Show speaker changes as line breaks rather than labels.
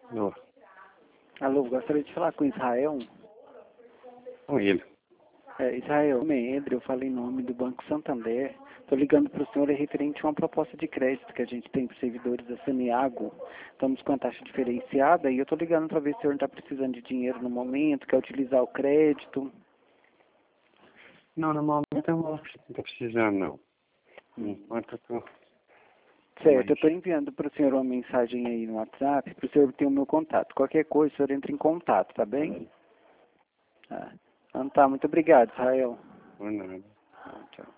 Alô,
Alô, gostaria de falar com Israel.
com ele.
Israel, Meandro, eu falei em nome do Banco Santander. Estou ligando para o senhor referente a uma proposta de crédito que a gente tem para os servidores da Saneago. Estamos com a taxa diferenciada e eu estou ligando para ver se o senhor está precisando de dinheiro no momento, quer utilizar o crédito.
Não, normalmente eu não estou precisando, não. Enquanto eu estou...
Certo, eu estou enviando para o senhor uma mensagem aí no WhatsApp, para o senhor ter o meu contato. Qualquer coisa, o senhor entra em contato, tá bem? Então tá, muito obrigado, Israel.
Não, nada.
Tchau.